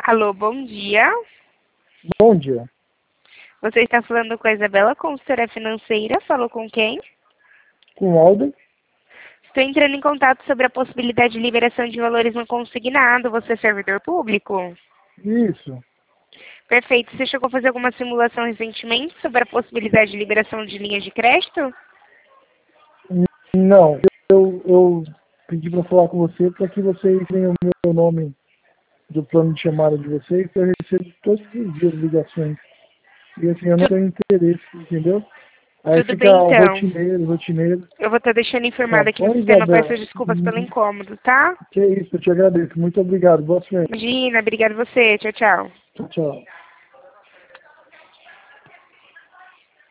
Alô, bom dia. Bom dia. Você está falando com a Isabela, consultora financeira. Falou com quem? Com Alden? Estou entrando em contato sobre a possibilidade de liberação de valores no consignado. Você é servidor público? Isso. Perfeito. Você chegou a fazer alguma simulação recentemente sobre a possibilidade de liberação de linhas de crédito? Não. Eu pedi para falar com você para que vocês tenham o meu nome do plano de chamada de vocês, que eu recebo todos os dias ligações. E assim, eu não tenho interesse, entendeu? Aí Tudo fica bem, então. rotineiro. Eu vou estar deixando Tá informado aqui no bom, sistema. Peço Isabela? desculpas pelo incômodo, tá? Que isso, eu te agradeço. Muito obrigado. Boa sorte. Imagina, obrigada a você. Tchau, tchau. Tchau.